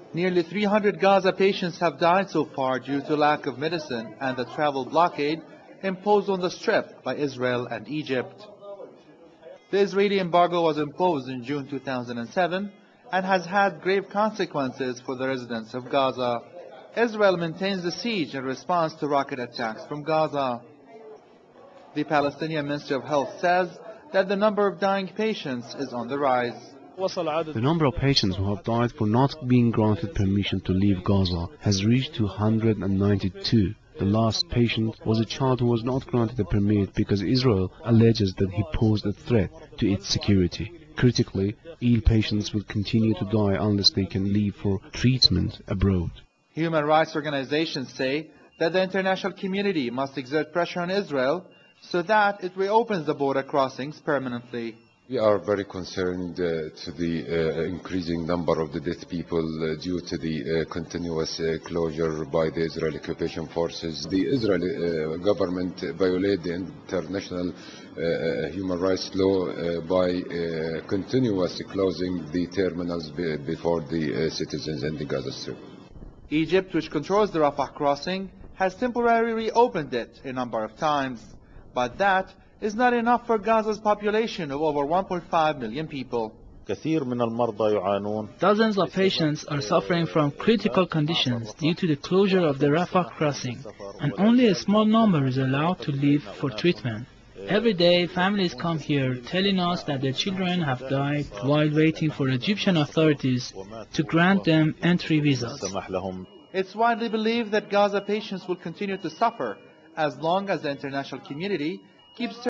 Nearly 300 Gaza patients have died so far due to lack of medicine and the travel blockade imposed on the Strip by Israel and Egypt. The Israeli embargo was imposed in June 2007 and has had grave consequences for the residents of Gaza. Israel maintains the siege in response to rocket attacks from Gaza. The Palestinian Ministry of Health says that the number of dying patients is on the rise. The number of patients who have died for not being granted permission to leave Gaza has reached 292. The last patient was a child who was not granted a permit because Israel alleges that he posed a threat to its security. Critically, ill patients will continue to die unless they can leave for treatment abroad. Human rights organizations say that the international community must exert pressure on Israel so that it reopens the border crossings permanently. We are very concerned to the increasing number of the dead people due to the continuous closure by the Israeli occupation forces. The Israeli government violated the international human rights law by continuously closing the terminals before the citizens in the Gaza Strip. Egypt, which controls the Rafah crossing, has temporarily reopened it a number of times, but that is not enough for Gaza's population of over 1.5 million people. Dozens of patients are suffering from critical conditions due to the closure of the Rafah crossing, and only a small number is allowed to leave for treatment. Every day, families come here telling us that their children have died while waiting for Egyptian authorities to grant them entry visas. It's widely believed that Gaza patients will continue to suffer as long as the international community keeps